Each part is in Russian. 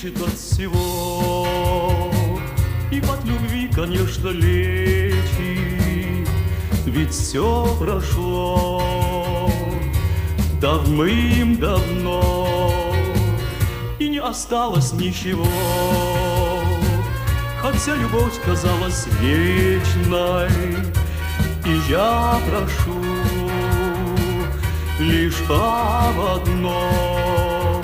лечит от всего. И от любви, конечно, лечит, ведь все прошло давным-давно, и не осталось ничего. Хотя любовь казалась вечной, и я прошу лишь об одном: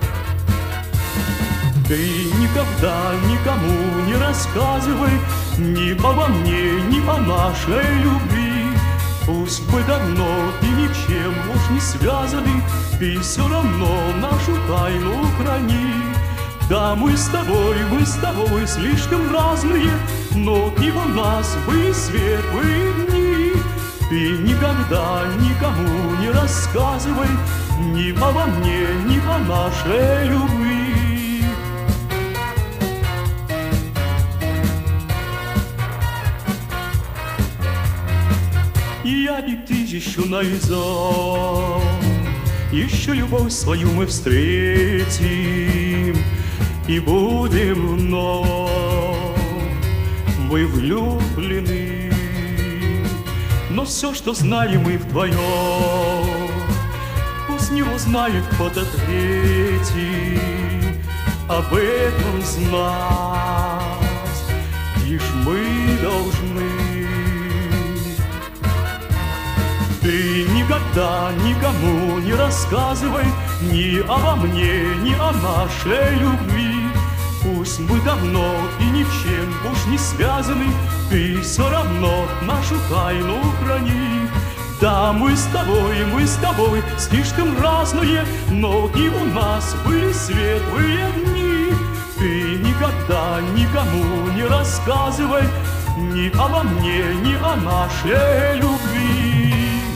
ты никогда никому не рассказывай ни обо мне, ни о нашей любви. Пусть бы давно и ничем уж не связаны, ты все равно нашу тайну храни. Да, мы с тобой слишком разные, но и у нас были светлые дни. Ты никогда никому не рассказывай ни обо мне, ни о нашей любви. Я и ты еще найдем, еще любовь свою мы встретим, и будем вновь мы влюблены. Но все, что знаем мы вдвоем, пусть не узнает кто-то третий. Об этом знать лишь мы должны. Ты никогда никому не рассказывай ни обо мне, ни о нашей любви. Пусть мы давно и ничем уж не связаны, ты все равно нашу тайну храни. Да, мы с тобой слишком разные, но и у нас были светлые дни. Ты никогда никому не рассказывай ни обо мне, ни о нашей любви.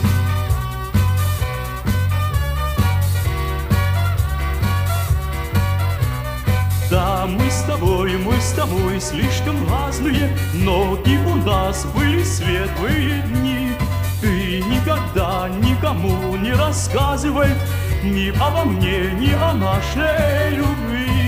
Да, мы с тобой слишком разные, но и у нас были светлые дни. Ты никогда никому не рассказывай ни обо мне, ни о нашей любви.